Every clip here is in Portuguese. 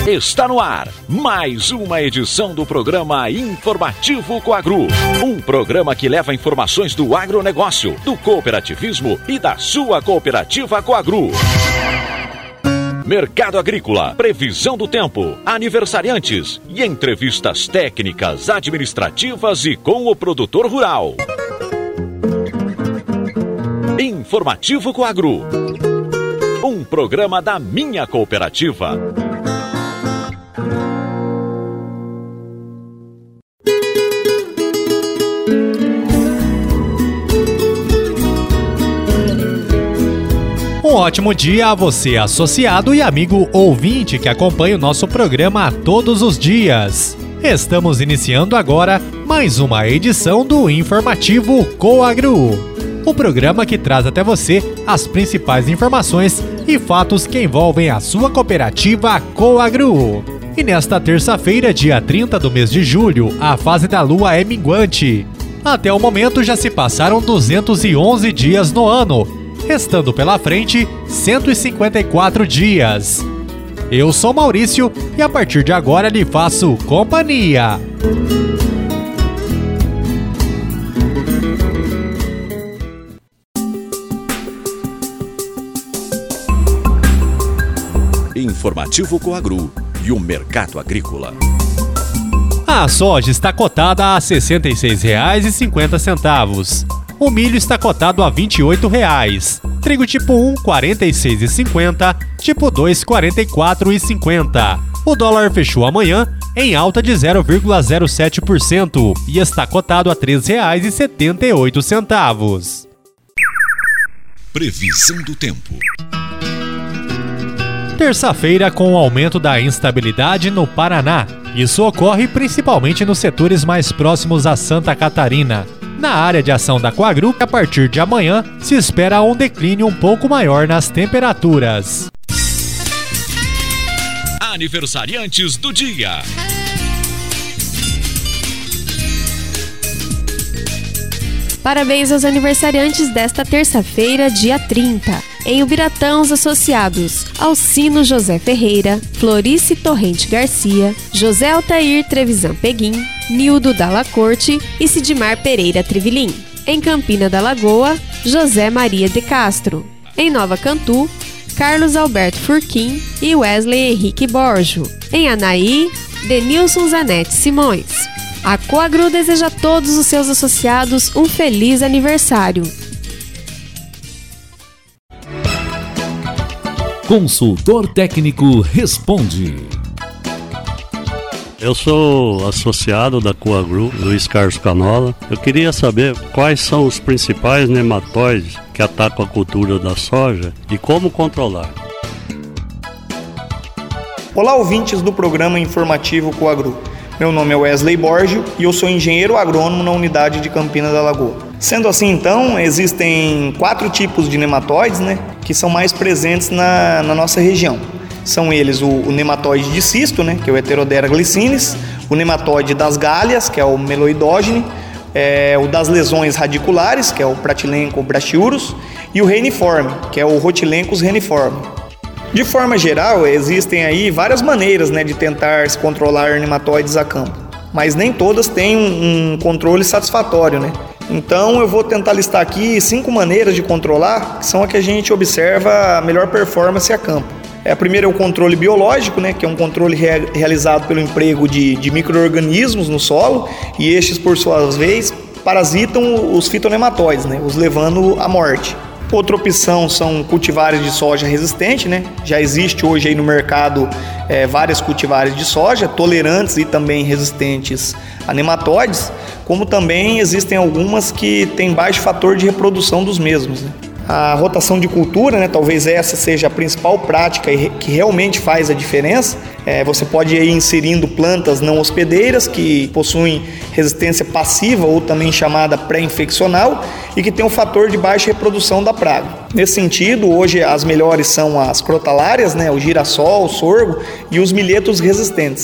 Está no ar mais uma edição do programa Informativo Coagro. Um programa que leva informações do agronegócio, do cooperativismo e da sua cooperativa Coagro. Mercado agrícola, previsão do tempo, aniversariantes e entrevistas técnicas, administrativas e com o produtor rural. Informativo Coagro. Um programa da minha cooperativa. Um ótimo dia a você, associado e amigo ouvinte que acompanha o nosso programa todos os dias. Estamos iniciando agora mais uma edição do Informativo Coagro. O programa que traz até você as principais informações e fatos que envolvem a sua cooperativa Coagro. E nesta terça-feira, dia 30 do mês de julho, a fase da lua é minguante. Até o momento já se passaram 211 dias no ano, restando pela frente 154 dias. Eu sou Maurício e a partir de agora lhe faço companhia. Informativo Coagro e o mercado agrícola. A soja está cotada a R$ 66,50. O milho está cotado a R$ 28,00. Trigo tipo 1, R$ 46,50. Tipo 2, R$ 44,50. O dólar fechou amanhã em alta de 0,07% e está cotado a R$ 3,78. Previsão do tempo. Terça-feira com o aumento da instabilidade no Paraná. Isso ocorre principalmente nos setores mais próximos a Santa Catarina. Na área de ação da Coagro, a partir de amanhã, se espera um declínio um pouco maior nas temperaturas. Aniversariantes do dia. Parabéns aos aniversariantes desta terça-feira, dia 30. Em Ubiratã, os associados: Alcino José Ferreira, Florice Torrente Garcia, José Altair Trevisan Peguim, Nildo Dalla Corte e Sidmar Pereira Trivilim. Em Campina da Lagoa, José Maria de Castro. Em Nova Cantu, Carlos Alberto Furquim e Wesley Henrique Borjo. Em Anaí, Denilson Zanetti Simões. A Coagro deseja a todos os seus associados um feliz aniversário. Consultor técnico responde. Eu sou associado da Coagro, Luiz Carlos Canola. Eu queria saber quais são os principais nematóides que atacam a cultura da soja e como controlar. Olá, ouvintes do programa informativo Coagro. Meu nome é Wesley Borgio e eu sou engenheiro agrônomo na unidade de Campina da Lagoa. Sendo assim, então, existem 4 tipos de nematóides, que são mais presentes na nossa região. São eles o nematóide de cisto, que é o Heterodera glycinis, o nematóide das galhas, que é o Meloidogene, o das lesões radiculares, que é o Pratylencon brachyurus, e o reniforme, que é o Rhotilencus reniforme. De forma geral, existem aí várias maneiras de tentar se controlar nematóides a campo, mas nem todas têm um controle satisfatório, Então eu vou tentar listar aqui 5 maneiras de controlar, que são a que a gente observa a melhor performance a campo. A primeira é o controle biológico, que é um controle realizado pelo emprego de micro-organismos no solo, e estes, por sua vez, parasitam os fitonematóides, os levando à morte. Outra opção são cultivares de soja resistente, Já existe hoje aí no mercado várias cultivares de soja, tolerantes e também resistentes a nematóides, como também existem algumas que têm baixo fator de reprodução dos mesmos. A rotação de cultura, talvez essa seja a principal prática que realmente faz a diferença. Você pode ir inserindo plantas não hospedeiras que possuem resistência passiva ou também chamada pré-infeccional e que tem um fator de baixa reprodução da praga. Nesse sentido, hoje as melhores são as crotalárias, o girassol, o sorgo e os milhetos resistentes.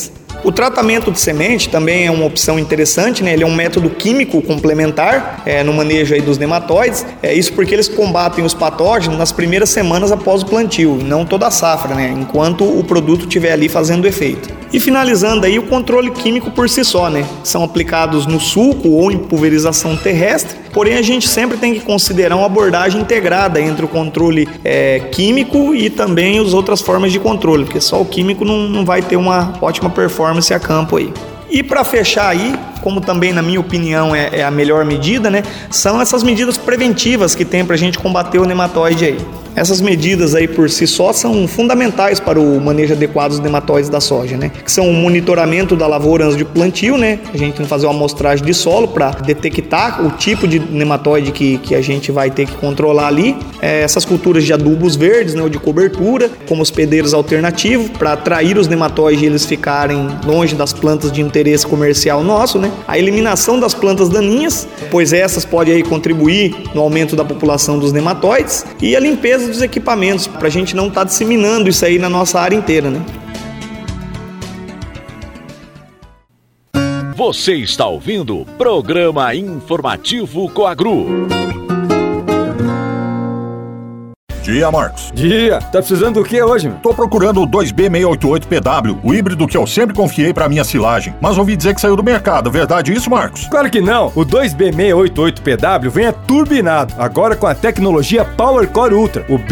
O tratamento de semente também é uma opção interessante, né? Ele é um método químico complementar no manejo aí dos nematóides. Isso porque eles combatem os patógenos nas primeiras semanas após o plantio, não toda a safra, né? Enquanto o produto estiver ali fazendo efeito. E finalizando aí o controle químico por si só, né? São aplicados no sulco ou em pulverização terrestre, porém a gente sempre tem que considerar uma abordagem integrada entre o controle químico e também as outras formas de controle, porque só o químico não vai ter uma ótima performance a campo aí. E para fechar aí, como também na minha opinião é a melhor medida, né, são essas medidas preventivas que tem para a gente combater o nematóide aí. Essas medidas aí por si só são fundamentais para o manejo adequado dos nematóides da soja, né? Que são o monitoramento da lavoura antes de plantio, né? A gente tem que fazer uma amostragem de solo para detectar o tipo de nematóide que a gente vai ter que controlar ali. Essas culturas de adubos verdes, né, ou de cobertura, como hospedeiros alternativos, para atrair os nematóides e eles ficarem longe das plantas de interesse comercial nosso, né? A eliminação das plantas daninhas, pois essas podem aí contribuir no aumento da população dos nematóides, e a limpeza dos equipamentos, para a gente não estar disseminando isso aí na nossa área inteira, né? Você está ouvindo o Programa Informativo Coagru. Dia, Marcos. Dia. Tá precisando do que hoje, meu? Tô procurando o 2B688PW, o híbrido que eu sempre confiei pra minha silagem. Mas ouvi dizer que saiu do mercado. Verdade isso, Marcos? Claro que não. O 2B688PW vem turbinado, agora com a tecnologia PowerCore Ultra, o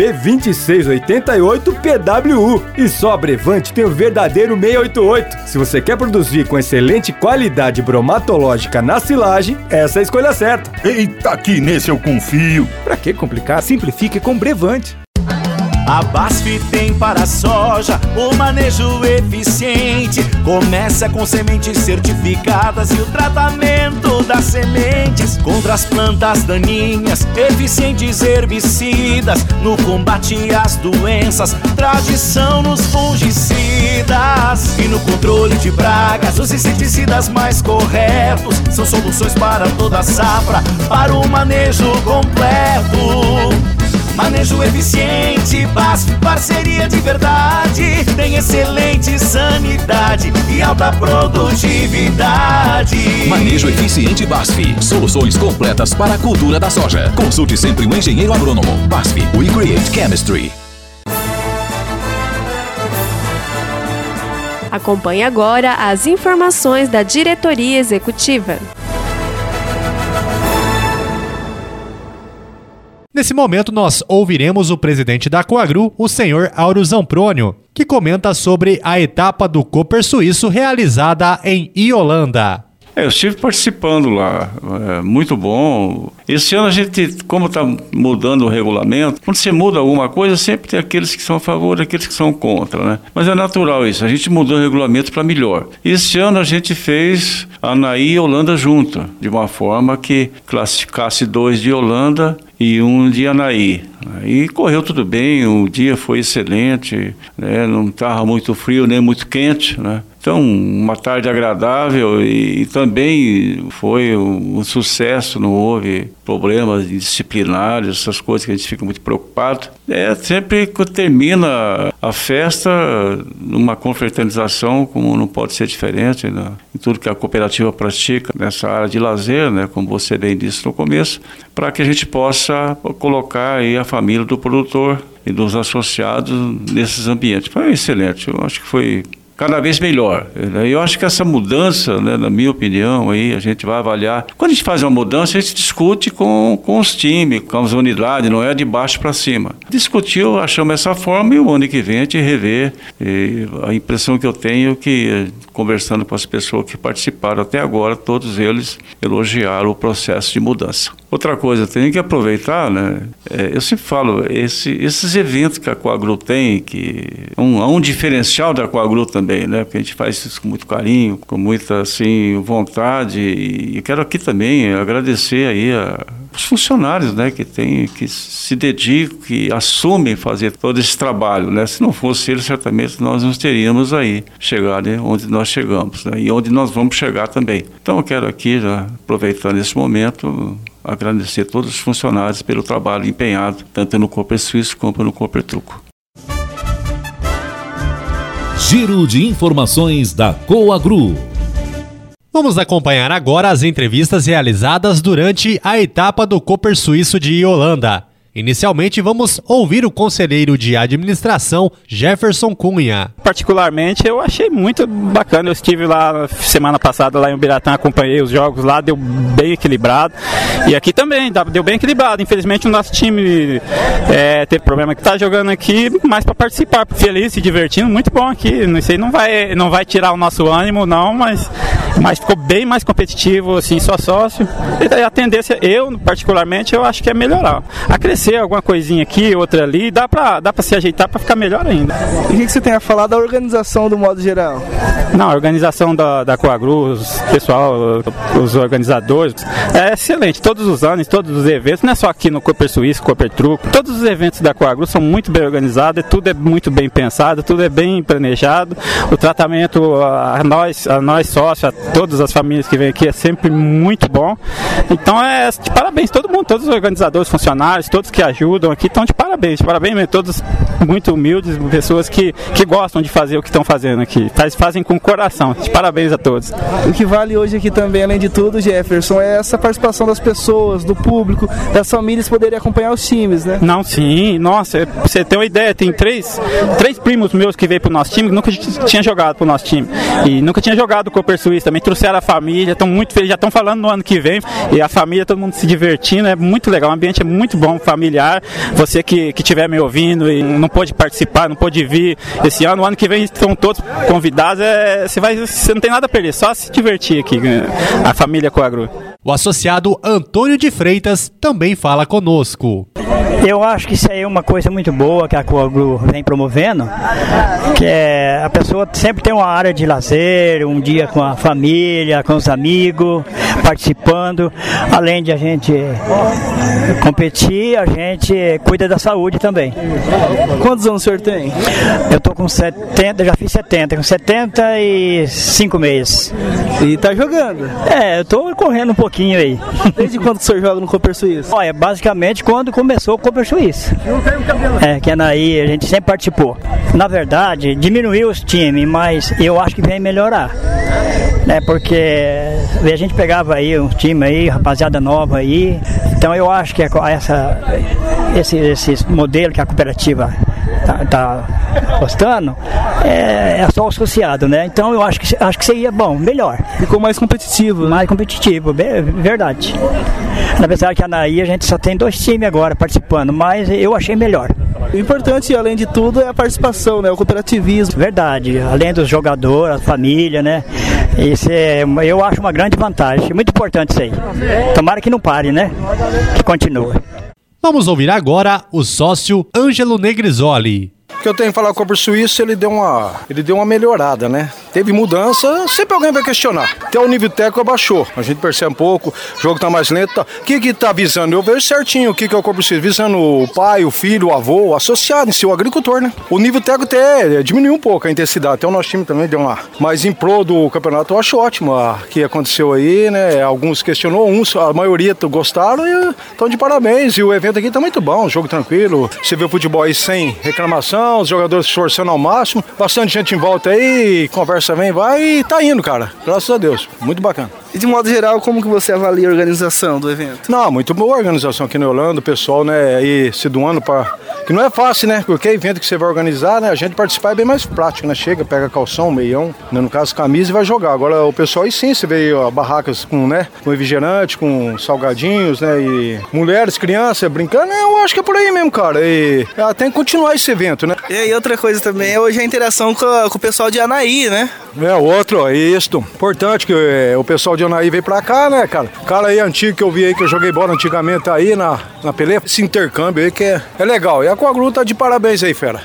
B2688PWU. E só a Brevante tem o verdadeiro 688. Se você quer produzir com excelente qualidade bromatológica na silagem, essa é a escolha certa. Eita, que nesse eu confio. Pra que complicar? Simplifique com Brevante. A BASF tem para a soja o manejo eficiente. Começa com sementes certificadas e o tratamento das sementes contra as plantas daninhas, eficientes herbicidas no combate às doenças, tradição nos fungicidas e no controle de pragas. Os inseticidas mais corretos são soluções para toda a safra, para o manejo completo. Manejo eficiente, BASF, parceria de verdade. Tem excelente sanidade e alta produtividade. Manejo eficiente BASF. Soluções completas para a cultura da soja. Consulte sempre um engenheiro agrônomo. BASF, we create chemistry. Acompanhe agora as informações da diretoria executiva. Nesse momento, nós ouviremos o presidente da Coagru, o senhor Auro Zamprônio, que comenta sobre a etapa do Cooper Suíço realizada em Iolanda. Eu estive participando lá, muito bom. Esse ano a gente, como está mudando o regulamento, quando você muda alguma coisa, sempre tem aqueles que são a favor e aqueles que são contra, né? Mas é natural isso, a gente mudou o regulamento para melhor. Esse ano a gente fez Anaí e Holanda junto, de uma forma que classificasse 2 de Holanda e 1 de Anaí. E correu tudo bem, o dia foi excelente, né? Não estava muito frio nem muito quente, né? Então, uma tarde agradável e também foi um sucesso, não houve problemas disciplinares, essas coisas que a gente fica muito preocupado. Sempre que termina a festa, numa confraternização, como não pode ser diferente, né? Em tudo que a cooperativa pratica nessa área de lazer, né? Como você bem disse no começo, para que a gente possa colocar aí a família do produtor e dos associados nesses ambientes. Foi excelente, eu acho que foi cada vez melhor. Eu acho que essa mudança, né, na minha opinião, aí a gente vai avaliar. Quando a gente faz uma mudança, a gente discute com os times, com as unidades, não é de baixo para cima. Discutiu, achamos essa forma e o ano que vem a gente revê. E a impressão que eu tenho é que, conversando com as pessoas que participaram até agora, todos eles elogiaram o processo de mudança. Outra coisa, tem que aproveitar, né? Eu sempre falo, esses eventos que a Coagru tem, que há um diferencial da Coagru também, né? Porque a gente faz isso com muito carinho, com muita assim, vontade. E quero aqui também agradecer aí os funcionários, né? Que se dedicam, que assumem fazer todo esse trabalho, né? Se não fosse eles, certamente nós não teríamos aí chegado onde nós chegamos, né? E onde nós vamos chegar também. Então eu quero aqui, já, aproveitando esse momento, agradecer a todos os funcionários pelo trabalho empenhado, tanto no Cooper Suíço como no Cooper Truco. Giro de informações da Coagru. Vamos acompanhar agora as entrevistas realizadas durante a etapa do Cooper Suíço de Holanda. Inicialmente, vamos ouvir o conselheiro de administração, Jefferson Cunha. Particularmente, eu achei muito bacana. Eu estive lá semana passada lá em Ubiratã, acompanhei os jogos lá, deu bem equilibrado. E aqui também, deu bem equilibrado. Infelizmente, o nosso time teve problema que está jogando aqui, mais para participar. Feliz, se divertindo, muito bom aqui. Isso aí não vai tirar o nosso ânimo, não, mas ficou bem mais competitivo, assim, só sócio. E a tendência, eu particularmente, eu acho que é melhorar. Acrescer alguma coisinha aqui, outra ali, dá pra se ajeitar pra ficar melhor ainda. E o que você tem a falar da organização do modo geral? Não, a organização da Coagru, os organizadores, é excelente. Todos os anos, todos os eventos, não é só aqui no Cooper Suíço, Cooper Truco, todos os eventos da Coagru são muito bem organizados, tudo é muito bem pensado, tudo é bem planejado. O tratamento a nós sócios, a todas as famílias que vêm aqui é sempre muito bom. Então de parabéns todo mundo, todos os organizadores, funcionários, todos que ajudam aqui estão de parabéns mesmo, todos muito humildes, pessoas que gostam de fazer o que estão fazendo aqui, fazem com o coração. De parabéns a todos. O que vale hoje aqui também, além de tudo, Jefferson, é essa participação das pessoas, do público, das famílias poderem acompanhar os times, né? Não, sim, nossa, pra você ter uma ideia, tem três primos meus que veio pro nosso time, que nunca tinha jogado pro nosso time, e nunca tinha jogado o Cooper Suíço, também trouxeram a família, estão muito felizes, já estão falando no ano que vem, e a família, todo mundo se divertindo, é muito legal, o ambiente é muito bom, familiar. Você que estiver me ouvindo e não pôde participar, não pôde vir esse ano, o ano que vem estão todos convidados, você não tem nada a perder, só se divertir aqui, a família Coagru. O associado Antônio de Freitas também fala conosco. Eu acho que isso aí é uma coisa muito boa que a Coagru vem promovendo, que a pessoa sempre tem uma área de lazer, um dia com a família, com os amigos, participando. Além de a gente competir, a gente cuida da saúde também. Quantos anos o senhor tem? Eu tô com 70, já fiz 70, com 75 meses. E tá jogando? Eu tô correndo um pouquinho aí. Desde quando o senhor joga no Cooper Suíço? Olha, basicamente quando começou o Cooper Suíço. Que é aí a gente sempre participou. Na verdade, diminuiu os times, mas eu acho que vem melhorar. Porque a gente pegava aí um time aí, rapaziada nova aí. Então eu acho que esse modelo que a cooperativa tá postando é só o associado, né? Então eu acho que seria bom, melhor. Ficou mais competitivo. Mais competitivo, verdade. Apesar que a Anaí a gente só tem 2 times agora participando, mas eu achei melhor. O importante, além de tudo, é a participação, né? O cooperativismo. Verdade, além dos jogadores, a família, né? Isso eu acho uma grande vantagem, muito importante isso aí. Tomara que não pare, né? Que continue. Vamos ouvir agora o sócio Ângelo Negrisoli. O que eu tenho que falar com o Cooper Suíço, ele deu uma melhorada, né? Teve mudança, sempre alguém vai questionar. Até o nível técnico abaixou, a gente percebe um pouco, o jogo tá mais lento. Tá. O que tá visando? Eu vejo certinho o que é o Cooper Suíço, visando o pai, o filho, o avô, o associado em si, o agricultor, né? O nível técnico até diminuiu um pouco a intensidade, até o nosso time também deu uma... Mas em prol do campeonato eu acho ótimo o que aconteceu aí, né? Alguns questionou, a maioria gostaram e estão de parabéns. E o evento aqui tá muito bom, jogo tranquilo, você vê o futebol aí sem reclamação, os jogadores se esforçando ao máximo, bastante gente em volta aí, conversa vem, vai e tá indo, cara. Graças a Deus. Muito bacana. E de modo geral, como que você avalia a organização do evento? Não, muito boa a organização aqui na Holanda, o pessoal, né, aí se doando para... Que não é fácil, né? Porque evento que você vai organizar, né, a gente participar é bem mais prático, né? Chega, pega calção, meião, né, no caso camisa e vai jogar. Agora o pessoal aí sim, você vê barracas com, né, com refrigerante, com salgadinhos, né, e mulheres, crianças brincando, eu acho que é por aí mesmo, cara. E tem que continuar esse evento, né? E aí outra coisa também é hoje a interação com o pessoal de Anaí, né? Isso. Importante que o pessoal de Anaí veio pra cá, né, cara? O cara aí antigo que eu vi aí, que eu joguei bola antigamente aí na Pelé, esse intercâmbio aí que é legal. E a Coagru tá de parabéns aí, fera.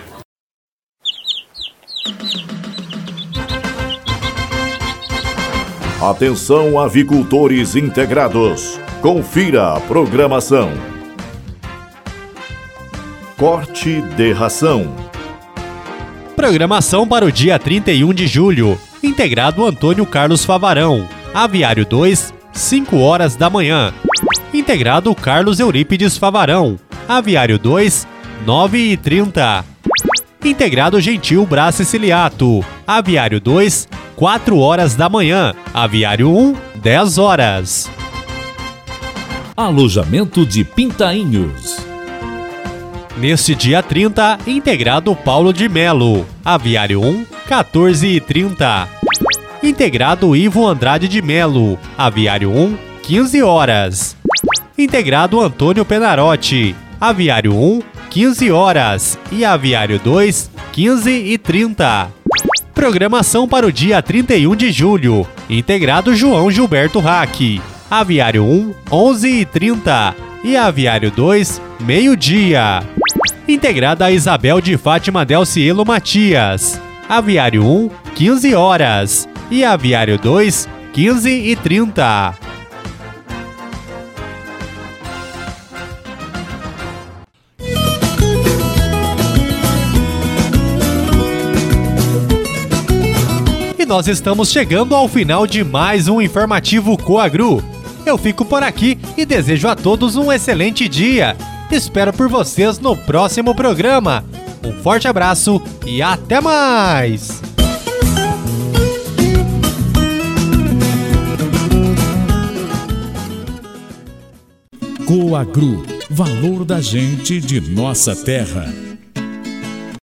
Atenção, avicultores integrados. Confira a programação. Corte de ração. Programação para o dia 31 de julho. Integrado Antônio Carlos Favarão. Aviário 2, 5 horas da manhã. Integrado Carlos Eurípides Favarão. Aviário 2, 9h30. Integrado Gentil Brás Siciliato. Aviário 2, 4 horas da manhã. Aviário 1, 10 horas. Alojamento de Pintainhos. Neste dia 30, integrado Paulo de Melo. Aviário 1, 14h30. Integrado Ivo Andrade de Melo. Aviário 1, 15 horas. Integrado Antônio Penarotti. Aviário 1, 15 horas. E Aviário 2, 15h30. Programação para o dia 31 de julho. Integrado João Gilberto Hack. Aviário 1, 11h30. E Aviário 2, meio-dia. Integrada Isabel de Fátima Del Cielo Matias. Aviário 1, 15 horas. E Aviário 2, 15h30. E nós estamos chegando ao final de mais um informativo Coagru. Eu fico por aqui e desejo a todos um excelente dia. Espero por vocês no próximo programa. Um forte abraço e até mais! Coagru, valor da gente de nossa terra.